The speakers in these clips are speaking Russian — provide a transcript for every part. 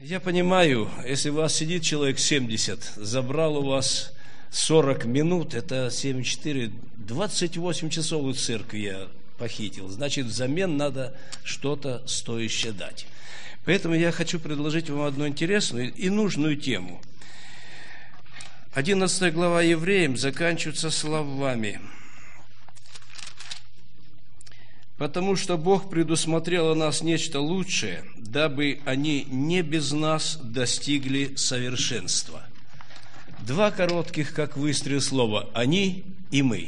Я понимаю, если у вас сидит человек 70, забрал у вас 40 минут, это 7,4, 28 часов у церкви я похитил. Значит, взамен надо что-то стоящее дать. Поэтому я хочу предложить вам одну интересную и нужную тему. 11 глава Евреям заканчивается словами: «Потому что Бог предусмотрел о нас нечто лучшее, дабы они не без нас достигли совершенства». Два коротких, как выстрел, слова: «они» и «мы».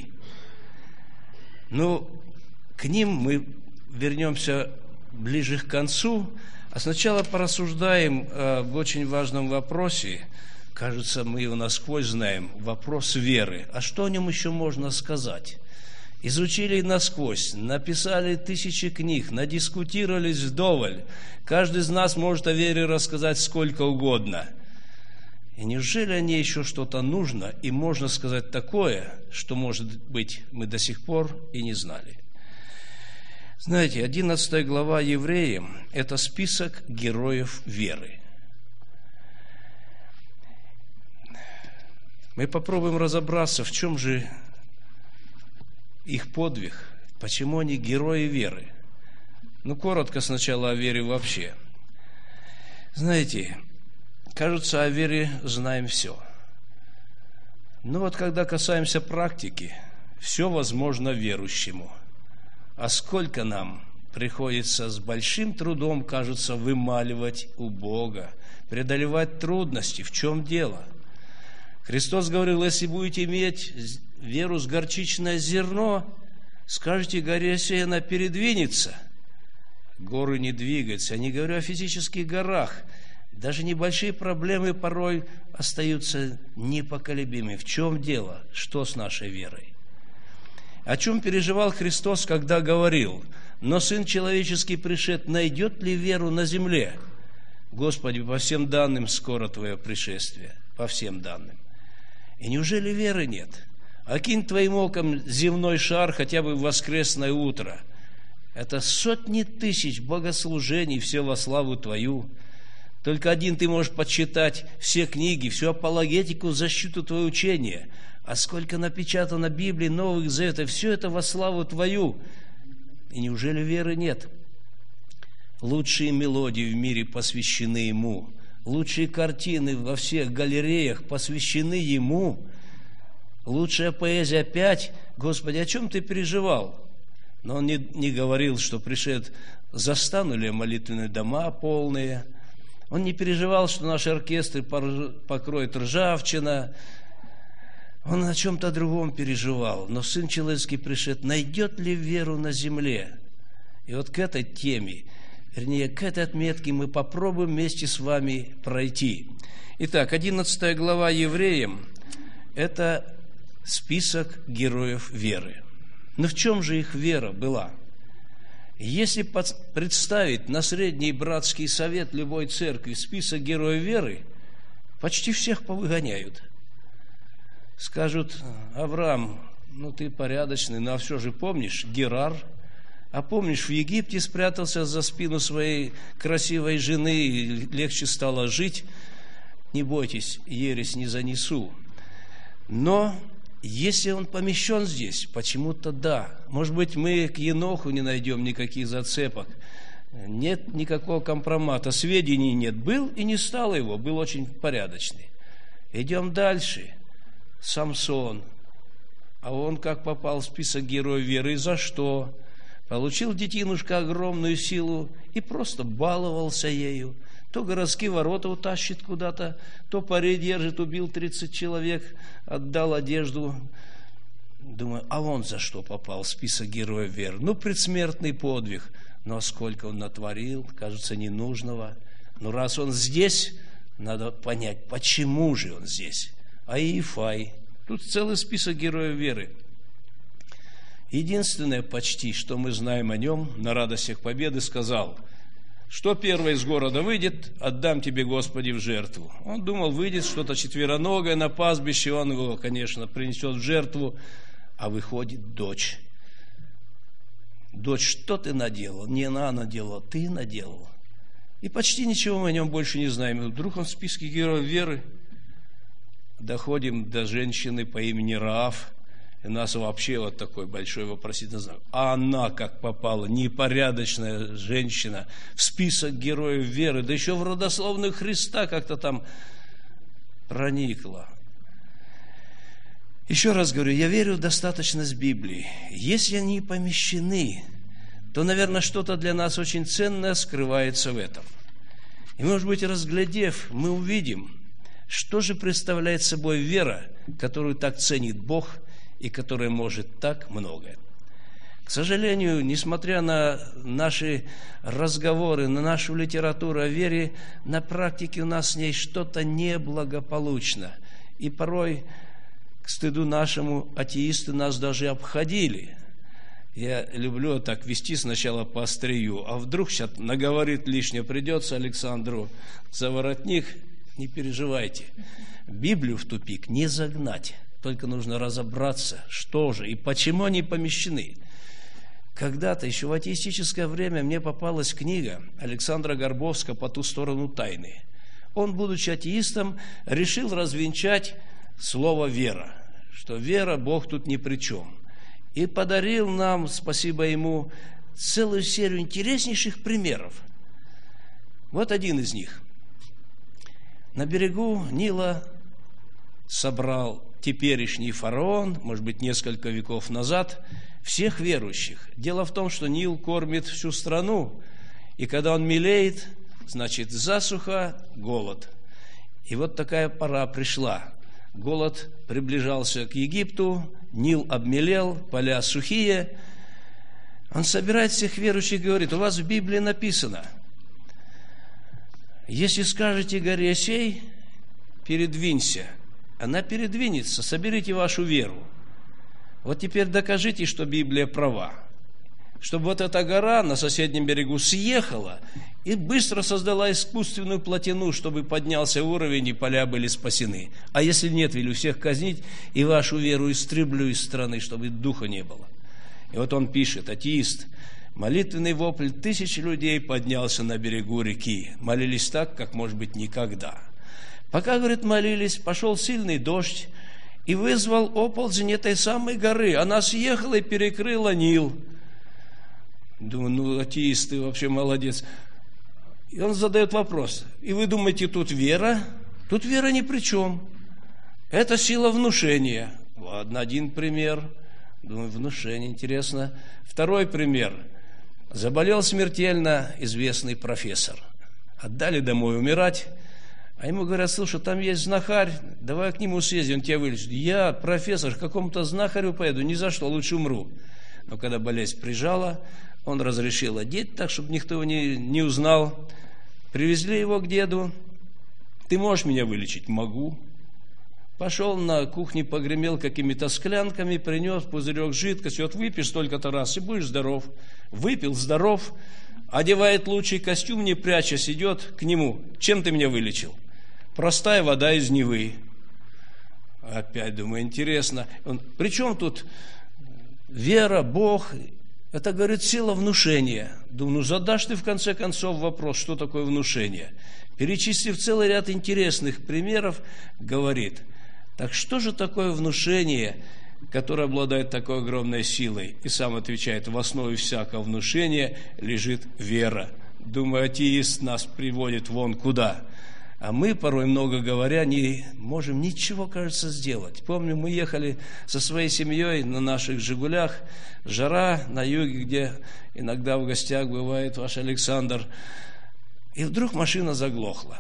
Ну, к ним мы вернемся ближе к концу, а сначала порассуждаем об очень важном вопросе. Кажется, мы его насквозь знаем. Вопрос веры. А что о нем еще можно сказать? Изучили насквозь, написали тысячи книг, надискутировались вдоволь. Каждый из нас может о вере рассказать сколько угодно. И неужели о ней еще что-то нужно, и можно сказать такое, что, может быть, мы до сих пор и не знали? Знаете, 11 глава Евреям – это список героев веры. Мы попробуем разобраться, в чем же их подвиг, почему они герои веры. Ну, коротко сначала о вере вообще. Знаете, кажется, о вере знаем все. Но вот когда касаемся практики, все возможно верующему. А сколько нам приходится с большим трудом, кажется, вымаливать у Бога, преодолевать трудности. В чем дело? Христос говорил: если будете иметь веру с горчичное зерно, скажете горе сей, она передвинется. Горы не двигаются. Я не говорю о физических горах. Даже небольшие проблемы порой остаются непоколебимыми. В чем дело? Что с нашей верой? О чем переживал Христос, когда говорил: «Но Сын Человеческий пришед, найдет ли веру на земле?» Господи, по всем данным, скоро Твое пришествие. По всем данным. И неужели веры нет? Окинь Твоим оком земной шар хотя бы в воскресное утро. Это сотни тысяч богослужений, все во славу Твою. Только один ты можешь подсчитать все книги, всю апологетику в защиту Твоего учения. А сколько напечатано Библии, Новых Заветов, все это во славу Твою. И неужели веры нет? Лучшие мелодии в мире посвящены Ему. Лучшие картины во всех галереях посвящены Ему. Лучшая поэзия опять. Господи, о чем Ты переживал? Но Он не говорил, что пришед, застану ли молитвенные дома полные. Он не переживал, что наши оркестры покроет ржавчина. Он о чем-то другом переживал. Но Сын Человеческий пришед, найдет ли веру на земле? И вот к этой теме, вернее, к этой отметке мы попробуем вместе с вами пройти. Итак, 11 глава Евреям – это список героев веры. Но в чем же их вера была? Если представить на средний братский совет любой церкви список героев веры, почти всех повыгоняют. Скажут: Авраам, ну ты порядочный, но все же помнишь Герар? А помнишь, в Египте спрятался за спину своей красивой жены, и легче стало жить? Не бойтесь, ересь не занесу. Но если он помещен здесь, почему-то да. Может быть, мы к Еноху не найдем никаких зацепок. Нет никакого компромата, сведений нет. Был и не стало его, был очень порядочный. Идем дальше. Самсон. А он как попал в список героев веры? И за что? Получил детинушка огромную силу и просто баловался ею. То городские ворота утащит куда-то, то пари держит, убил 30 человек, отдал одежду. Думаю, а он за что попал в список героев веры? Ну, предсмертный подвиг. Но сколько он натворил, кажется, ненужного. Но раз он здесь, надо понять, почему же он здесь. А Иефай. Тут целый список героев веры. Единственное почти, что мы знаем о нем, на радостях победы сказал: что первое из города выйдет, отдам тебе, Господи, в жертву. Он думал, выйдет что-то четвероногое на пастбище, он его, конечно, принесет в жертву, а выходит дочь. Дочь, что ты наделал? Не она наделала, ты наделал. И почти ничего мы о нем больше не знаем. И вдруг он в списке героев веры. Доходим до женщины по имени Раав. И у нас вообще вот такой большой вопросительный знак. А она как попала, непорядочная женщина, в список героев веры, да еще в родословную Христа как-то там проникла. Еще раз говорю, я верю в достаточность Библии. Если они помещены, то, наверное, что-то для нас очень ценное скрывается в этом. И, может быть, разглядев, мы увидим, что же представляет собой вера, которую так ценит Бог и которая может так многое. К сожалению, несмотря на наши разговоры, на нашу литературу о вере, на практике у нас с ней что-то неблагополучно. И порой, к стыду нашему, атеисты нас даже обходили. Я люблю так вести сначала по острию, а вдруг сейчас наговорит лишнее, придется Александру за воротник, не переживайте. Библию в тупик не загнать, только нужно разобраться, что же и почему они помещены. Когда-то, еще в атеистическое время, мне попалась книга Александра Горбовского «По ту сторону тайны». Он, будучи атеистом, решил развенчать слово «вера», что вера, Бог тут ни при чем. И подарил нам, спасибо ему, целую серию интереснейших примеров. Вот один из них. На берегу Нила собрал теперешний фараон, может быть, несколько веков назад, всех верующих. Дело в том, что Нил кормит всю страну, и когда он мелеет, значит, засуха, голод. И вот такая пора пришла. Голод приближался к Египту, Нил обмелел, поля сухие. Он собирает всех верующих и говорит: у вас в Библии написано: если скажете горе сей, передвинься, она передвинется, соберите вашу веру. Вот теперь докажите, что Библия права. Чтобы вот эта гора на соседнем берегу съехала и быстро создала искусственную плотину, чтобы поднялся уровень и поля были спасены. А если нет, велю всех казнить и вашу веру истреблю из страны, чтобы духа не было. И вот он пишет, атеист: молитвенный вопль тысячи людей поднялся на берегу реки. Молились так, как, может быть, никогда. Пока, говорит, молились, пошел сильный дождь и вызвал оползень этой самой горы. Она съехала и перекрыла Нил. Думаю, ну, атеист, ты вообще молодец. И он задает вопрос: и вы думаете, тут вера? Тут вера ни при чем. Это сила внушения. Ладно, один пример. Думаю, внушение, интересно. Второй пример. Заболел смертельно известный профессор. Отдали домой умирать. А ему говорят: слушай, там есть знахарь, давай к нему съездим, он тебя вылечит. Я, профессор, к какому-то знахарю поеду, ни за что, лучше умру. Но когда болезнь прижала, он разрешил одеть так, чтобы никто его не узнал. Привезли его к деду. Ты можешь меня вылечить? Могу. Пошел на кухне, погремел какими-то склянками, принес пузырек жидкости. Вот выпьешь столько-то раз, и будешь здоров. Выпил, здоров. Одевает лучший костюм, не прячась, идет к нему. Чем ты меня вылечил? Простая вода из Невы. Опять думаю, интересно. При чем тут вера, Бог? Это, говорит, сила внушения. Думаю, ну задашь ты в конце концов вопрос, что такое внушение. Перечислив целый ряд интересных примеров, говорит: так что же такое внушение, которое обладает такой огромной силой? И сам отвечает: в основе всякого внушения лежит вера. Думаю, атеист нас приводит вон куда. А мы, порой много говоря, не можем ничего, кажется, сделать. Помню, мы ехали со своей семьей на наших «Жигулях». Жара на юге, где иногда в гостях бывает ваш Александр. И вдруг машина заглохла.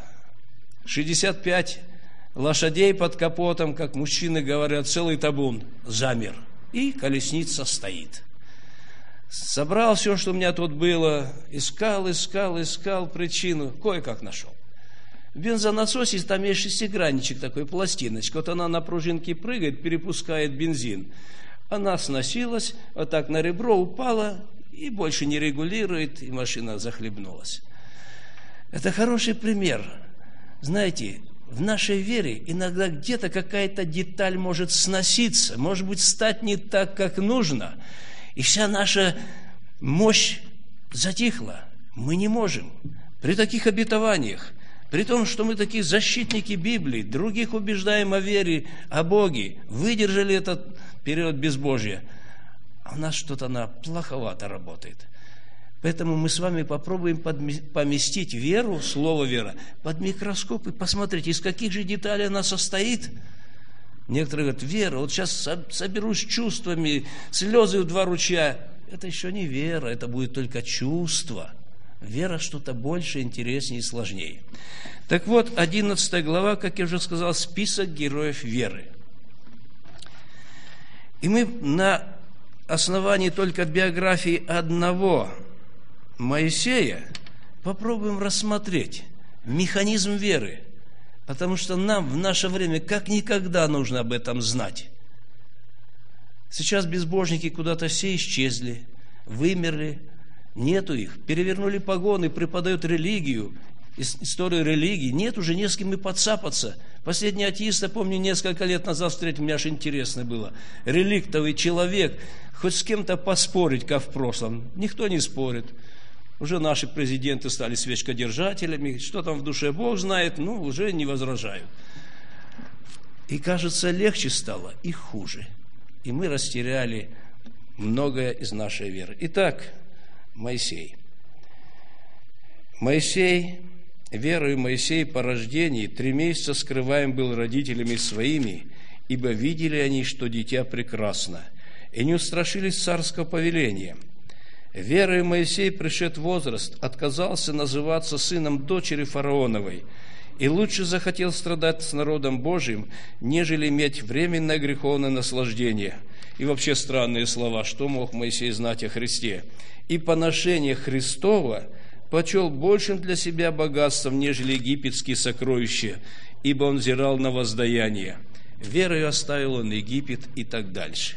65 лошадей под капотом, как мужчины говорят, целый табун замер. И колесница стоит. Собрал все, что у меня тут было. Искал причину. Кое-как нашел. В бензонасосе там есть шестигранничек такой, пластиночка. Вот она на пружинке прыгает, перепускает бензин. Она сносилась, вот так на ребро упала и больше не регулирует, и машина захлебнулась. Это хороший пример. Знаете, в нашей вере иногда где-то какая-то деталь может сноситься, может быть, стать не так, как нужно, и вся наша мощь затихла. Мы не можем. при таких обетованиях, при том, что мы такие защитники Библии, других убеждаем о вере, о Боге, выдержали этот период безбожия, а у нас что-то плоховато работает. Поэтому мы с вами попробуем поместить веру, слово «вера», под микроскоп и посмотреть, из каких же деталей она состоит. Некоторые говорят: вера, вот сейчас соберусь чувствами, слезы в 2 ручья. Это еще не вера, это будет только чувство. Вера что-то больше, интереснее и сложнее. Так вот, 11 глава, как я уже сказал, список героев веры. И мы на основании только биографии одного Моисея попробуем рассмотреть механизм веры, потому что нам в наше время как никогда нужно об этом знать. Сейчас безбожники куда-то все исчезли, вымерли, нету их, перевернули погоны, преподают религию, историю религии, нет уже не с кем и подцапаться. Последний атеист, я помню, несколько лет назад встретил, мне аж интересно было, реликтовый человек, хоть с кем-то поспорить, как в прошлом, никто не спорит. Уже наши президенты стали свечкодержателями, что там в душе Бог знает, уже не возражают. И, кажется, легче стало и хуже. И мы растеряли многое из нашей веры. Итак, Моисей. Верою Моисей по рождении 3 месяца скрываем был родителями своими, ибо видели они, что дитя прекрасно, и не устрашились царского повеления. Верою Моисей, пришед возраст, отказался называться сыном дочери фараоновой, и лучше захотел страдать с народом Божиим, нежели иметь временное греховное наслаждение. И вообще странные слова, что мог Моисей знать о Христе? И поношение Христова почел большим для себя богатством, нежели египетские сокровища, ибо он взирал на воздаяние. Верою оставил он Египет и так дальше.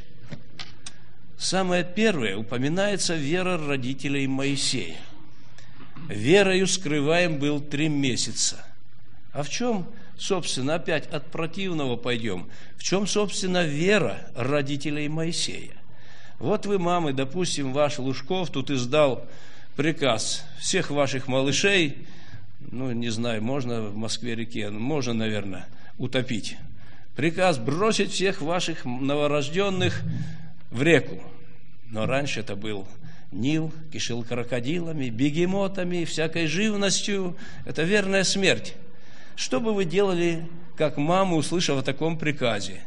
Самое первое упоминается вера родителей Моисея. Верою скрываем был 3 месяца. А в чем, собственно, опять от противного пойдем, в чем, собственно, вера родителей Моисея? Вот вы, мамы, допустим, ваш Лужков тут издал приказ всех ваших малышей, не знаю, можно в Москве-реке, можно, наверное, утопить. Приказ бросить всех ваших новорожденных в реку. Но раньше это был Нил, кишел крокодилами, бегемотами, всякой живностью. Это верная смерть. Что бы вы делали, как мама, услышав о таком приказе?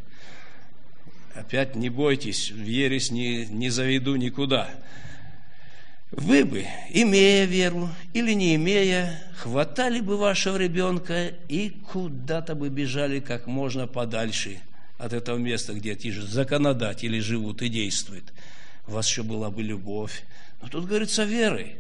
Опять не бойтесь, в ересь не заведу никуда. Вы бы, имея веру или не имея, хватали бы вашего ребенка и куда-то бы бежали как можно подальше от этого места, где эти же законодатели живут и действуют. У вас еще была бы любовь. Но тут говорится верой.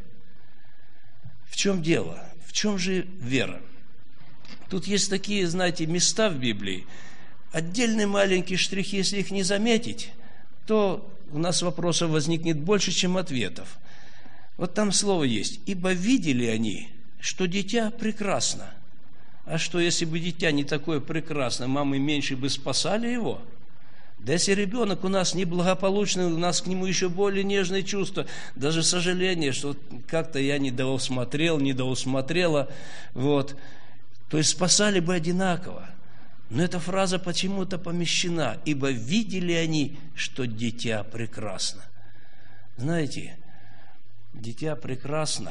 В чем дело? В чем же вера? Тут есть такие, знаете, места в Библии, отдельные маленькие штрихи, если их не заметить, то у нас вопросов возникнет больше, чем ответов. Вот там слово есть: «Ибо видели они, что дитя прекрасно». А что, если бы дитя не такое прекрасное, мамы меньше бы спасали его? Да если ребенок у нас неблагополучный, у нас к нему еще более нежные чувства, даже сожаление, что как-то я недоусмотрела, то есть спасали бы одинаково. Но эта фраза почему-то помещена: «Ибо видели они, что дитя прекрасно». Знаете, дитя прекрасно.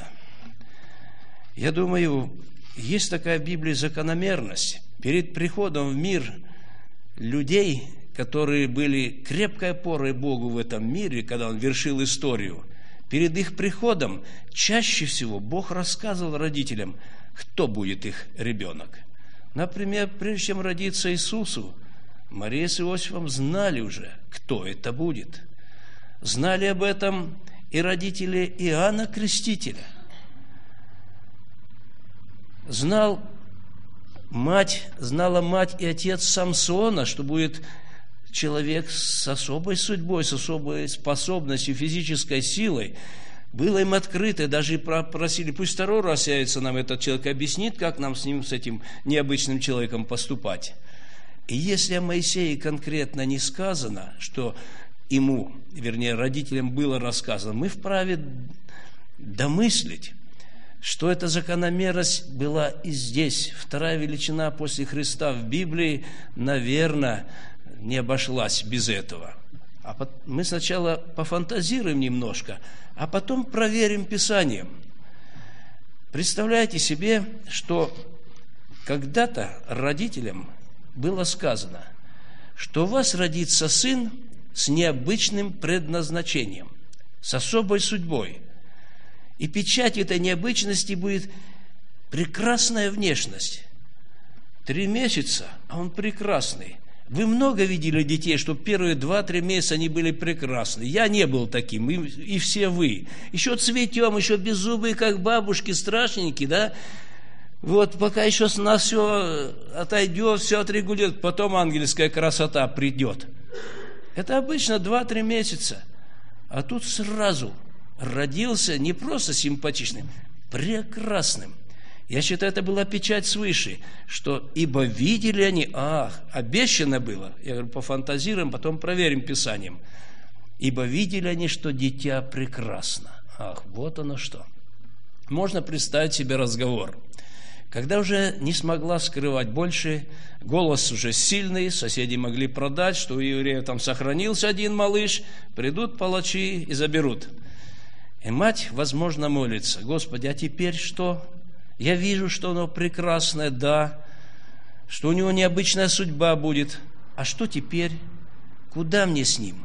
Я думаю, есть такая в Библии закономерность. Перед приходом в мир людей, которые были крепкой опорой Богу в этом мире, когда Он вершил историю, перед их приходом чаще всего Бог рассказывал родителям, кто будет их ребенок. Например, прежде чем родиться Иисусу, Мария с Иосифом знали уже, кто это будет. Знали об этом и родители Иоанна Крестителя. Знала мать и отец Самсона, что будет человек с особой судьбой, с особой способностью, физической силой. Было им открыто, даже просили, пусть 2 раз явится нам этот человек, объяснит, как нам с этим необычным человеком поступать. И если о Моисее конкретно не сказано, что ему, вернее, родителям было рассказано, мы вправе домыслить, что эта закономерность была и здесь. Вторая величина после Христа в Библии, наверное, не обошлась без этого. Мы сначала пофантазируем немножко, а потом проверим Писанием. Представляете себе, что когда-то родителям было сказано, что у вас родится сын с необычным предназначением, с особой судьбой. И печатью этой необычности будет прекрасная внешность. 3 месяца, а он прекрасный. Вы много видели детей, что первые 2-3 месяца они были прекрасны. Я не был таким, и все вы. Еще цветем, еще беззубые, как бабушки, страшненькие, да? Вот пока еще с нас все отойдет, все отрегулирует, потом ангельская красота придет. Это обычно 2-3 месяца. А тут сразу родился не просто симпатичным, прекрасным. Я считаю, это была печать свыше, что ибо видели они, обещано было, я говорю, пофантазируем, потом проверим Писанием, ибо видели они, что дитя прекрасно. Вот оно что. Можно представить себе разговор. Когда уже не смогла скрывать больше, голос уже сильный, соседи могли продать, что у евреев там сохранился один малыш, придут палачи и заберут. И мать, возможно, молится: Господи, а теперь что? Я вижу, что оно прекрасное, да, что у него необычная судьба будет. А что теперь? Куда мне с ним?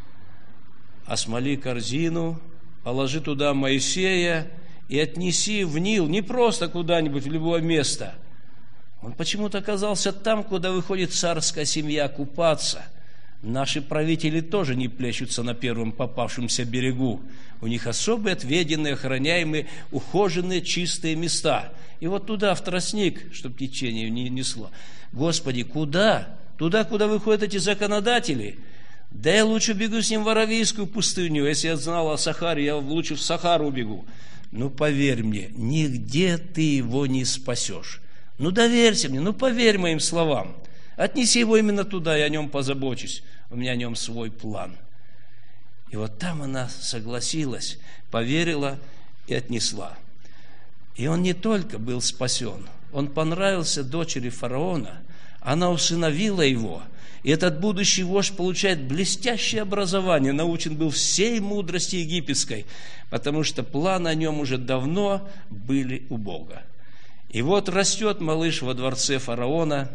Осмоли корзину, положи туда Моисея и отнеси в Нил, не просто куда-нибудь в любое место. Он почему-то оказался там, куда выходит царская семья купаться. Наши правители тоже не плещутся на первом попавшемся берегу. У них особые отведенные, охраняемые, ухоженные, чистые места. И вот туда, в тростник, чтобы течение не несло. Господи, куда? Туда, куда выходят эти законодатели? Да я лучше бегу с ним в Аравийскую пустыню. Если я знал о Сахаре, я лучше в Сахару бегу. Ну, поверь мне, нигде ты его не спасешь. Ну, доверься мне, поверь моим словам. Отнеси его именно туда, я о нем позабочусь. У меня о нем свой план. И вот там она согласилась, поверила и отнесла. И он не только был спасен, он понравился дочери фараона, она усыновила его. И этот будущий вождь получает блестящее образование, научен был всей мудрости египетской, потому что планы о нем уже давно были у Бога. И вот растет малыш во дворце фараона,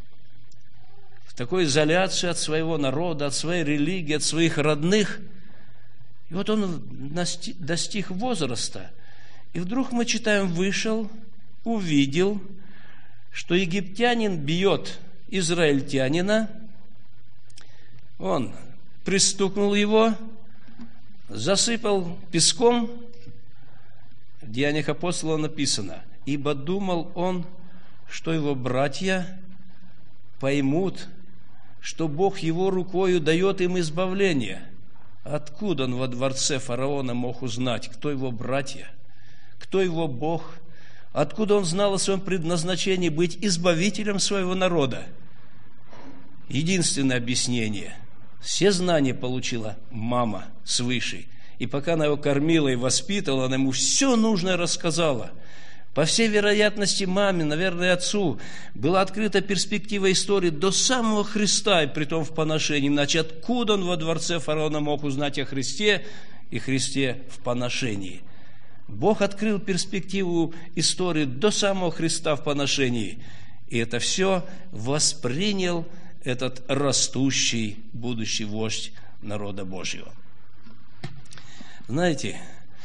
в такой изоляции от своего народа, от своей религии, от своих родных. И вот он достиг возраста, и вдруг мы читаем, вышел, увидел, что египтянин бьет израильтянина, он пристукнул его, засыпал песком. В Деяниях апостолов написано: ибо думал он, что его братья поймут, что Бог его рукою дает им избавление. Откуда он во дворце фараона мог узнать, кто его братья, кто его Бог? Откуда он знал о своем предназначении быть избавителем своего народа? Единственное объяснение: все знания получила мама свыше. И пока она его кормила и воспитывала, она ему все нужное рассказала. По всей вероятности, маме, наверное, отцу была открыта перспектива истории до самого Христа, и притом в поношении. Иначе откуда он во дворце фараона мог узнать о Христе и Христе в поношении? Бог открыл перспективу истории до самого Христа в поношении. И это все воспринял этот растущий будущий вождь народа Божьего. Знаете,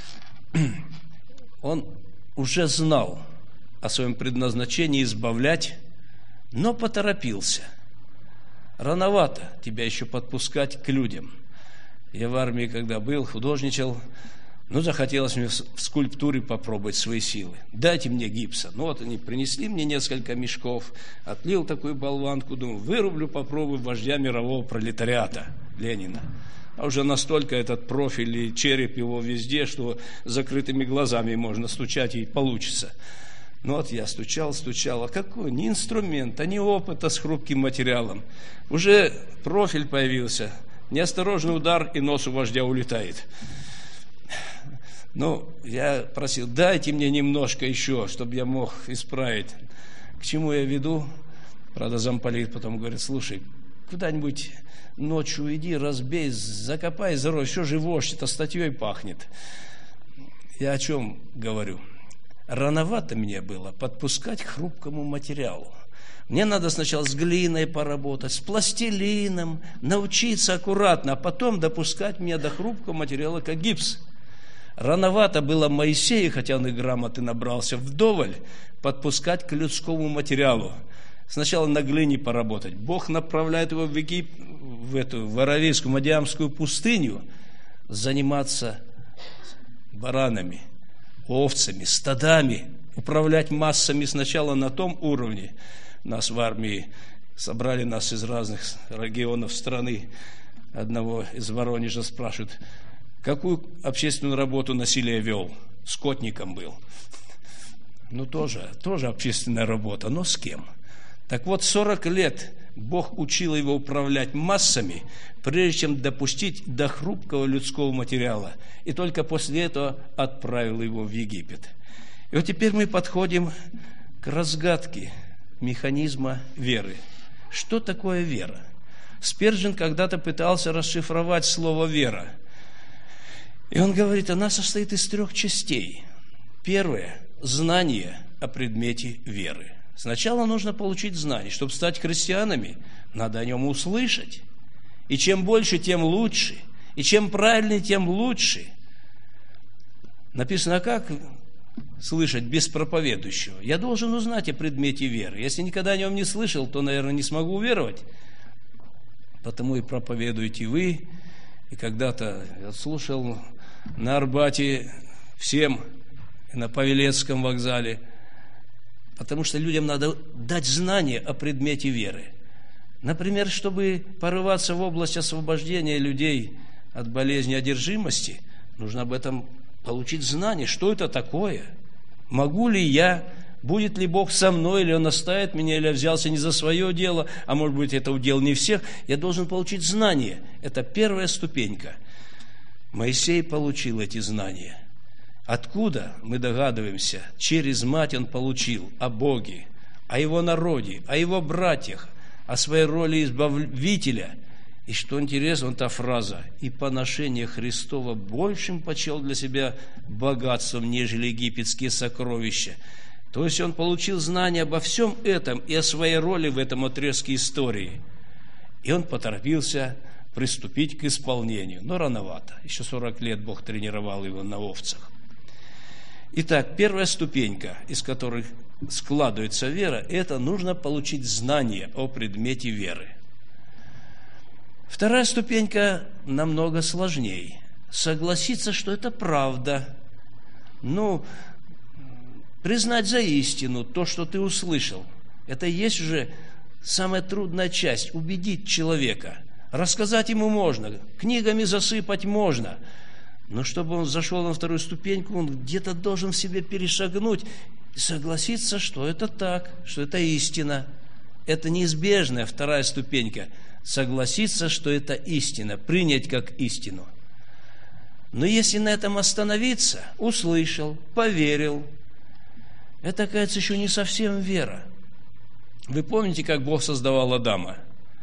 он уже знал о своем предназначении избавлять, но поторопился. Рановато тебя еще подпускать к людям. Я в армии, когда был, художничал, захотелось мне в скульптуре попробовать свои силы. Дайте мне гипса. Вот они принесли мне несколько мешков, отлил такую болванку, думаю, вырублю, попробую вождя мирового пролетариата Ленина. А уже настолько этот профиль и череп его везде, что закрытыми глазами можно стучать и получится. Я стучал, а какой? Не инструмент, а не опыта с хрупким материалом. Уже профиль появился, неосторожный удар, и нос у вождя улетает. Ну, я просил, дайте мне немножко еще, чтобы я мог исправить. К чему я веду? Правда, замполит потом говорит, слушай, куда-нибудь ночью иди, разбей, закопай, зарой, все же вождь-то статьей пахнет. Я о чем говорю? Рановато мне было подпускать к хрупкому материалу. Мне надо сначала с глиной поработать, с пластилином, научиться аккуратно, а потом допускать меня до хрупкого материала, как гипс. Рановато было Моисею, хотя он и грамоты набрался вдоволь, подпускать к людскому материалу. Сначала на глине поработать. Бог направляет его в эту Аравийскую, Мадиамскую пустыню заниматься баранами, овцами, стадами, управлять массами сначала на том уровне. Нас в армии собрали нас из разных регионов страны. Одного из Воронежа спрашивают, какую общественную работу насилие вел? Скотником был. Ну, тоже общественная работа, но с кем? Так вот, 40 лет Бог учил его управлять массами, прежде чем допустить до хрупкого людского материала. И только после этого отправил его в Египет. И вот теперь мы подходим к разгадке механизма веры. Что такое вера? Спержин когда-то пытался расшифровать слово «вера». И он говорит, она состоит из 3 частей. Первое – знание о предмете веры. Сначала нужно получить знание. Чтобы стать христианами, надо о нем услышать. И чем больше, тем лучше. И чем правильнее, тем лучше. Написано, как слышать без проповедующего? Я должен узнать о предмете веры. Если никогда о нем не слышал, то, наверное, не смогу уверовать. Потому и проповедуете вы. И когда-то я слушал на Арбате всем, на Павелецком вокзале, потому что людям надо дать знание о предмете веры. Например, чтобы порываться в область освобождения людей от болезни одержимости, нужно об этом получить знание, что это такое. Могу ли я, будет ли Бог со мной, или Он оставит меня, или я взялся не за свое дело, а может быть, это удел не всех. Я должен получить знание. Это первая ступенька. Моисей получил эти знания. Откуда, мы догадываемся, через мать он получил о Боге, о его народе, о его братьях, о своей роли избавителя. И что интересно, вот та фраза, «И поношение Христова большим почел для себя богатством, нежели египетские сокровища». То есть он получил знания обо всем этом и о своей роли в этом отрезке истории. И он поторопился приступить к исполнению. Но рановато. Еще 40 лет Бог тренировал его на овцах. Итак, первая ступенька, из которой складывается вера, это нужно получить знание о предмете веры. Вторая ступенька намного сложнее. Согласиться, что это правда. Признать за истину то, что ты услышал. Это и есть уже самая трудная часть. Убедить человека. Рассказать ему можно, книгами засыпать можно. Но чтобы он зашел на вторую ступеньку, он где-то должен в себе перешагнуть и согласиться, что это так, что это истина. Это неизбежная вторая ступенька. Согласиться, что это истина, принять как истину. Но если на этом остановиться, услышал, поверил, это, кажется, еще не совсем вера. Вы помните, как Бог создавал Адама?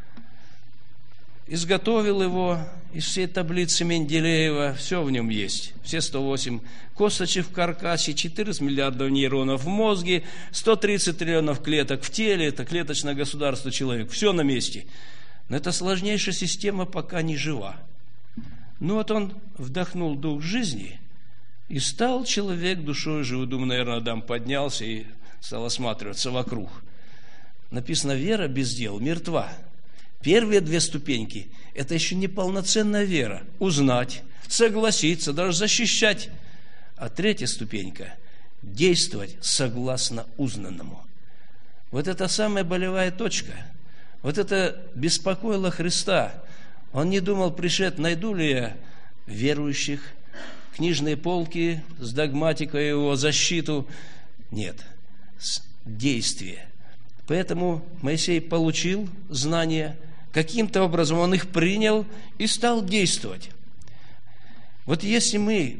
Изготовил его из всей таблицы Менделеева, все в нем есть, все 108 косточек в каркасе, 14 миллиардов нейронов в мозге, 130 триллионов клеток в теле, это клеточное государство человек, все на месте. Но эта сложнейшая система пока не жива. Вот он вдохнул дух жизни, и стал человек душой живой. Думаю, наверное, Адам поднялся и стал осматриваться вокруг. Написано, вера без дел мертва. Первые 2 ступеньки – это еще не полноценная вера. Узнать, согласиться, даже защищать. А 3-я ступенька – действовать согласно узнанному. Вот это самая болевая точка. Вот это беспокоило Христа. Он не думал, пришед, найду ли я верующих, книжные полки с догматикой его защиту. Нет, действие. Поэтому Моисей получил знания, каким-то образом он их принял и стал действовать. Вот если мы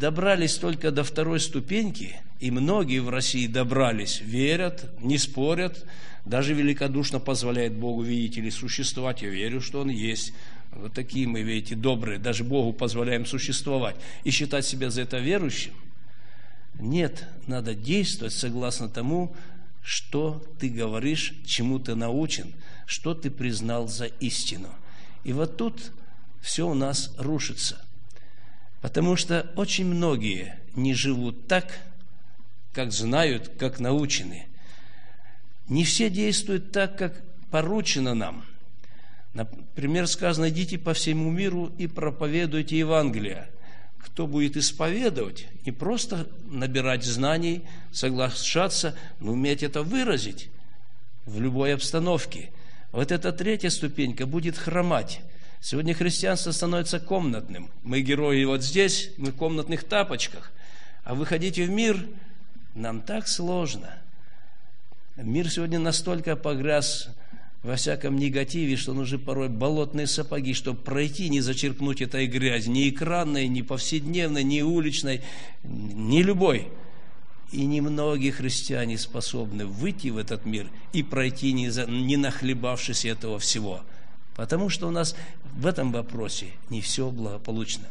добрались только до второй ступеньки, и многие в России добрались, верят, не спорят, даже великодушно позволяет Богу, видите ли, существовать. Я верю, что Он есть. Вот такие мы, видите, добрые, даже Богу позволяем существовать и считать себя за это верующим. Нет, надо действовать согласно тому, что ты говоришь, чему ты научен, что ты признал за истину. И вот тут все у нас рушится. Потому что очень многие не живут так, как знают, как научены. Не все действуют так, как поручено нам. Например, сказано: идите по всему миру и проповедуйте Евангелие. Кто будет исповедовать, не просто набирать знаний, соглашаться, но уметь это выразить в любой обстановке. Вот эта третья ступенька будет хромать. Сегодня христианство становится комнатным. Мы герои вот здесь, мы в комнатных тапочках. А выходите в мир, нам так сложно. Мир сегодня настолько погряз во всяком негативе, что нужны порой болотные сапоги, чтобы пройти, не зачерпнуть этой грязи, ни экранной, ни повседневной, ни уличной, ни любой. И немногие христиане способны выйти в этот мир и пройти, не нахлебавшись этого всего. Потому что у нас в этом вопросе не все благополучно.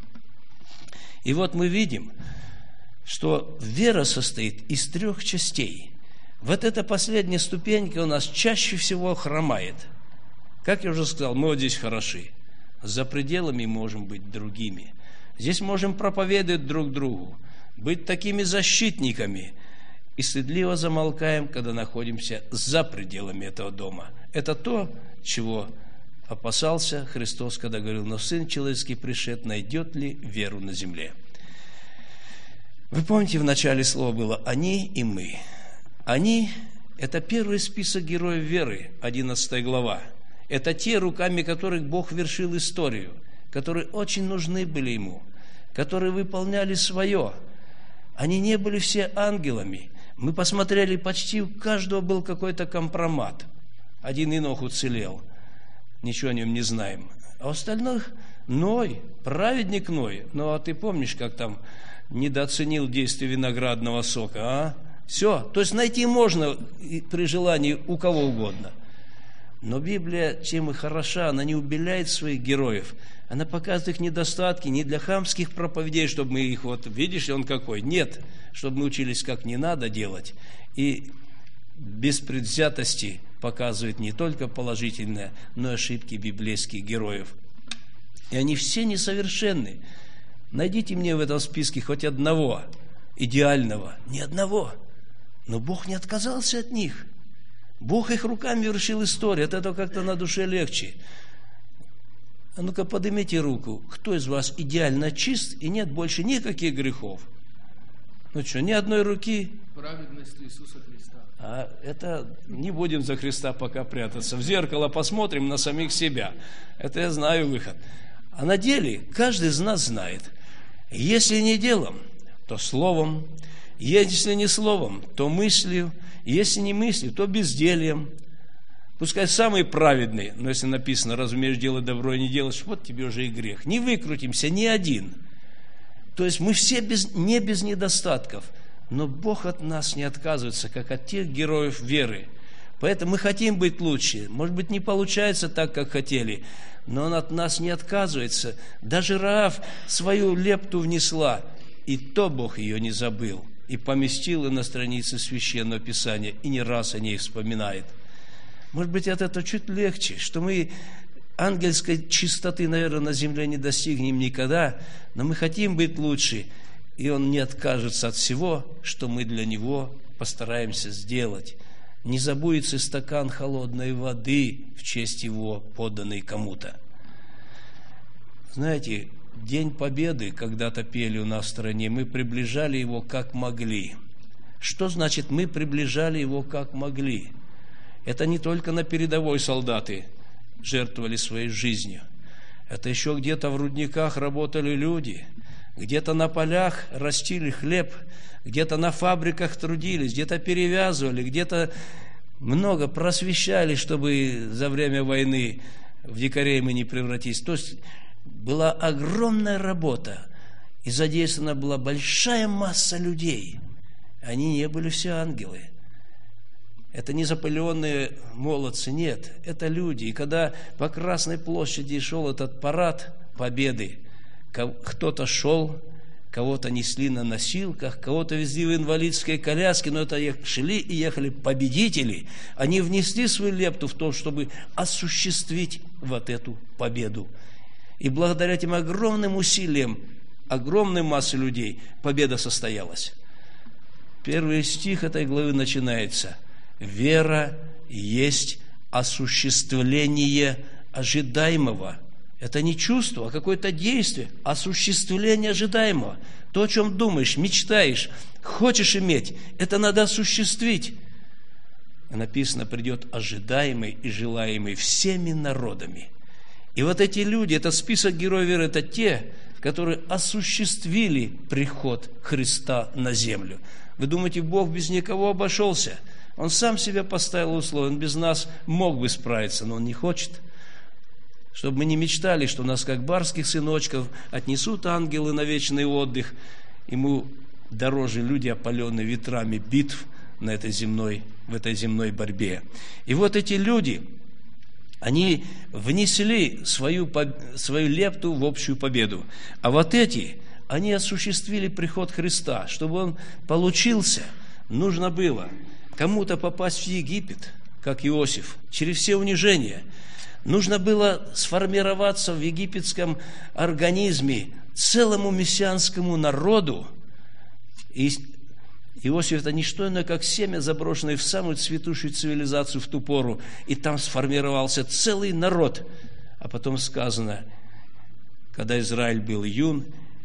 И вот мы видим, что вера состоит из 3 частей. Вот эта последняя ступенька у нас чаще всего хромает. Как я уже сказал, мы вот здесь хороши. За пределами можем быть другими. Здесь можем проповедовать друг другу, быть такими защитниками. И стыдливо замолкаем, когда находимся за пределами этого дома. Это то, чего опасался Христос, когда говорил: но Сын Человеческий пришед, найдет ли веру на земле? Вы помните, в начале слова было «они» и «мы». Они – это первый список героев веры, 11 глава. Это те, руками которых Бог вершил историю, которые очень нужны были Ему, которые выполняли свое. Они не были все ангелами. Мы посмотрели, почти у каждого был какой-то компромат. Один Енох уцелел, ничего о нем не знаем. А у остальных Ной, праведник Ной. Ну, а ты помнишь, как там недооценил действие виноградного сока, а? Все, то есть найти можно при желании у кого угодно. Но Библия, чем и хороша, она не убеляет своих героев. Она показывает их недостатки не для хамских проповедей, чтобы мы их вот, видишь, он какой. Нет, чтобы мы учились, как не надо делать. И без предвзятости показывает не только положительное, но и ошибки библейских героев. И они все несовершенны. Найдите мне в этом списке хоть одного идеального, ни одного. Но Бог не отказался от них. Бог их руками вершил историю. От этого как-то на душе легче. А ну-ка, поднимите руку. Кто из вас идеально чист и нет больше никаких грехов? Ну что, ни одной руки? Праведность Иисуса Христа. А это не будем за Христа пока прятаться. В зеркало посмотрим на самих себя. Это я знаю выход. А на деле каждый из нас знает. Если не делом, то словом. Если не словом, то мыслью. Если не мыслью, то бездельем. Пускай самый праведный, но если написано: разумеешь делать добро и не делаешь, вот тебе уже и грех. Не выкрутимся ни один. То есть мы все не без недостатков. Но Бог от нас не отказывается, как от тех героев веры. Поэтому мы хотим быть лучше. Может быть, не получается так, как хотели, но Он от нас не отказывается. Даже Раав свою лепту внесла, и то Бог ее не забыл. И поместил ее на странице Священного Писания, и не раз о ней вспоминает. Может быть, от этого чуть легче, что мы ангельской чистоты, наверное, на земле не достигнем никогда, но мы хотим быть лучше, и Он не откажется от всего, что мы для Него постараемся сделать. Не забудется стакан холодной воды в честь Его, поданный кому-то. Знаете, День Победы когда-то пели у нас в стране, мы приближали его как могли. Что значит мы приближали его как могли? Это не только на передовой солдаты жертвовали своей жизнью. Это еще где-то в рудниках работали люди, где-то на полях растили хлеб, где-то на фабриках трудились, где-то перевязывали, где-то много просвещали, чтобы за время войны в дикарей мы не превратились. То есть была огромная работа. и задействована была большая масса людей. Они не были все ангелы. Это не запыленные молодцы, нет, это люди. И когда по Красной площади шел этот парад победы, кто-то шел, кого-то несли на носилках, кого-то везли в инвалидской коляске, но это шли и ехали победители. Они внесли свою лепту в то, чтобы осуществить вот эту победу. И благодаря этим огромным усилиям, огромной массы людей, победа состоялась. Первый стих этой главы начинается: «Вера есть осуществление ожидаемого». Это не чувство, а какое-то действие, осуществление ожидаемого. То, о чем думаешь, мечтаешь, хочешь иметь, это надо осуществить. Написано: придет ожидаемый и желаемый всеми народами. И вот эти люди, этот список героев веры, это те, которые осуществили приход Христа на землю. Вы думаете, Бог без никого обошелся? Он сам себя поставил условия, Он без нас мог бы справиться, но Он не хочет. Чтобы мы не мечтали, что нас, как барских сыночков, отнесут ангелы на вечный отдых. Ему дороже люди, опаленные ветрами битв в этой земной борьбе. И вот эти люди, они внесли свою лепту в общую победу. А вот эти, они осуществили приход Христа. Чтобы он получился, нужно было кому-то попасть в Египет, как Иосиф, через все унижения. Нужно было сформироваться в египетском организме целому мессианскому народу. И Иосиф – это не что иное, как семя, заброшенное в самую цветущую цивилизацию в ту пору. И там сформировался целый народ. А потом сказано: когда Израиль был юн,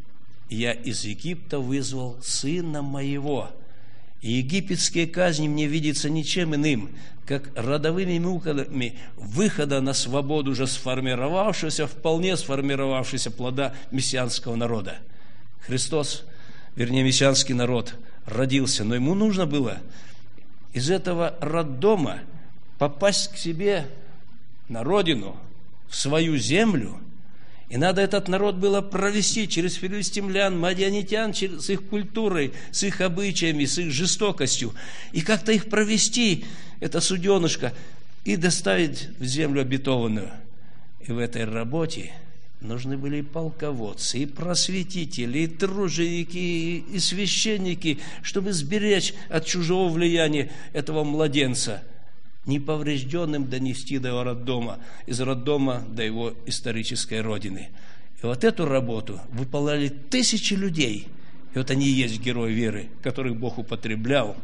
я из Египта вызвал сына моего. И египетские казни мне видятся ничем иным, как родовыми муками выхода на свободу уже вполне сформировавшегося плода мессианского народа. Христос, мессианский народ, родился, но ему нужно было из этого роддома попасть к себе на родину, в свою землю. И надо этот народ было провести через филистимлян, мадианитян, с их культурой, с их обычаями, с их жестокостью. И как-то их провести, это суденышко, и доставить в землю обетованную. И в этой работе нужны были и полководцы, и просветители, и труженики, и священники, чтобы сберечь от чужого влияния этого младенца, неповрежденным донести до его роддома, из роддома до его исторической родины. И вот эту работу выполняли тысячи людей. И вот они и есть герои веры, которых Бог употреблял.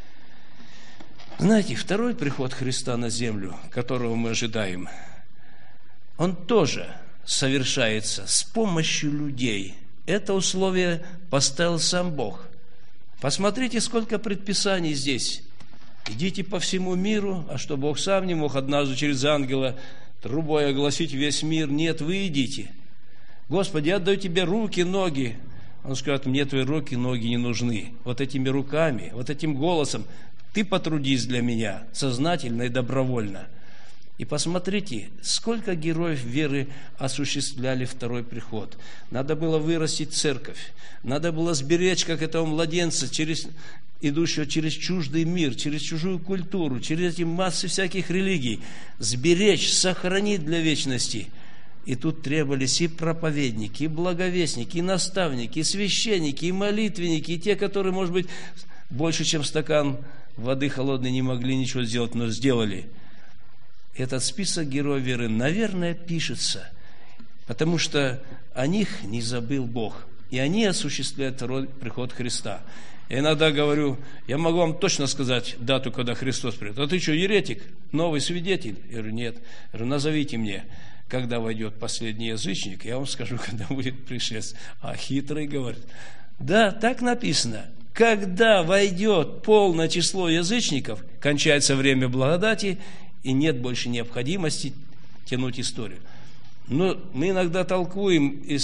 Знаете, второй приход Христа на землю, которого мы ожидаем, он тоже совершается с помощью людей. Это условие поставил сам Бог. Посмотрите, сколько предписаний здесь. Идите по всему миру, а что Бог сам не мог однажды через ангела трубой огласить весь мир? Нет, вы идите. Господи, я отдаю тебе руки, ноги. Он скажет: мне твои руки, ноги не нужны. Вот этими руками, вот этим голосом ты потрудись для меня, сознательно и добровольно. И посмотрите, сколько героев веры осуществляли второй приход. Надо было вырастить церковь, надо было сберечь, как этого младенца, идущего через чуждый мир, через чужую культуру, через эти массы всяких религий, сберечь, сохранить для вечности. И тут требовались и проповедники, и благовестники, и наставники, и священники, и молитвенники, и те, которые, может быть, больше, чем стакан воды холодной не могли ничего сделать, но сделали. Этот список героев веры, наверное, пишется, потому что о них не забыл Бог, и они осуществляют второй приход Христа. Я иногда говорю: я могу вам точно сказать дату, когда Христос придет. А ты что, еретик? Новый свидетель? Я говорю: нет. Я говорю: назовите мне, когда войдет последний язычник, я вам скажу, когда будет пришествие. А хитрый говорит: да, так написано. Когда войдет полное число язычников, кончается время благодати, и нет больше необходимости тянуть историю. Но мы иногда толкуем и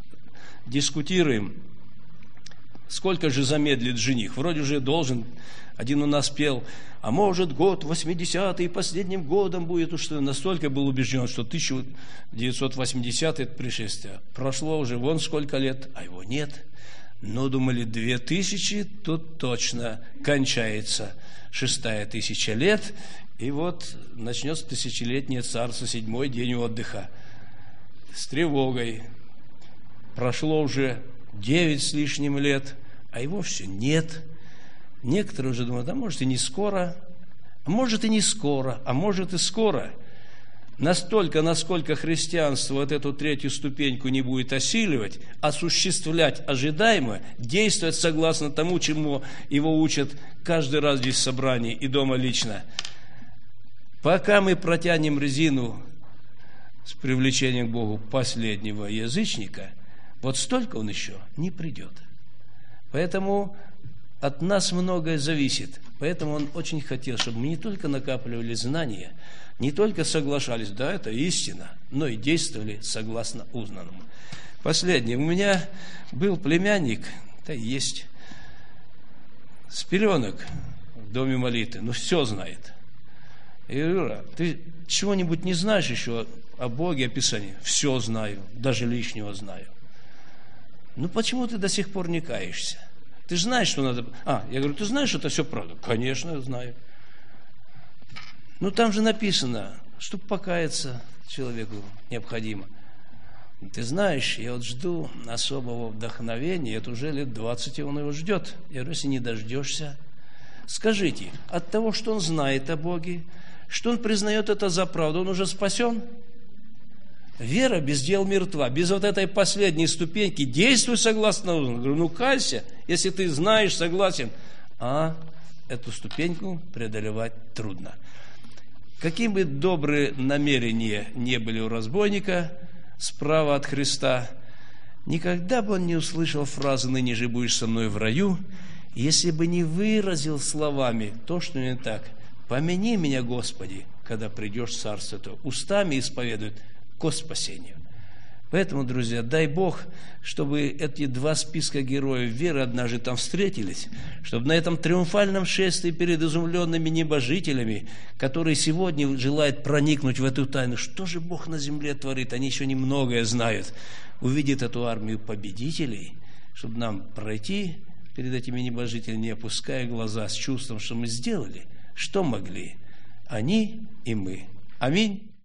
дискутируем, сколько же замедлит жених. Вроде уже должен Один у нас пел, а может год 80-й последним годом будет, уж что настолько был убежден, что 1980 это пришествие. Прошло уже вон сколько лет, а его нет. Но думали, 2000, тут точно кончается 6-я тысяча лет, и вот начнется тысячелетнее царство, 7-й день отдыха. С тревогой. Прошло уже 9 с лишним лет, а его все нет. Некоторые уже думают, а может и не скоро, а может и не скоро, а может и скоро. Настолько, насколько христианство вот эту 3-ю ступеньку не будет осиливать, осуществлять ожидаемое, действовать согласно тому, чему его учат каждый раз здесь в собрании и дома лично. Пока мы протянем резину с привлечением к Богу последнего язычника, вот столько он еще не придет. Поэтому от нас многое зависит. Поэтому он очень хотел, чтобы мы не только накапливали знания, не только соглашались, да, это истина, но и действовали согласно узнанному. Последнее. У меня был племянник, да есть, с пеленок в доме молитвы, ну все знает. Я говорю, Юра, ты чего-нибудь не знаешь еще о Боге, о Писании? Все знаю, даже лишнего знаю. Ну почему ты до сих пор не каешься? Ты же знаешь, что надо... я говорю, ты знаешь, что это все правда? Конечно, знаю. Ну, там же написано, чтобы покаяться человеку необходимо. Ты знаешь, я вот жду особого вдохновения, это уже лет 20 он его ждет. Я говорю, если не дождешься, скажите, от того, что он знает о Боге, что он признает это за правду, он уже спасен? Вера без дел мертва. Без вот этой последней ступеньки действуй согласно узнанному. Говорю, ну кайся, если ты знаешь, согласен. А эту ступеньку преодолевать трудно. Какими бы добрые намерения не были у разбойника справа от Христа, никогда бы он не услышал фразы «ныне же будешь со мной в раю», если бы не выразил словами то, что не так. «Помяни меня, Господи, когда придешь в Царство Твое». Устами исповедует ко спасению. Поэтому, друзья, дай Бог, чтобы эти 2 списка героев веры однажды там встретились, чтобы на этом триумфальном шествии перед изумленными небожителями, которые сегодня желают проникнуть в эту тайну, что же Бог на земле творит, они еще немногое знают, увидят эту армию победителей, чтобы нам пройти перед этими небожителями, не опуская глаза, с чувством, что мы сделали, что могли, они и мы. Аминь.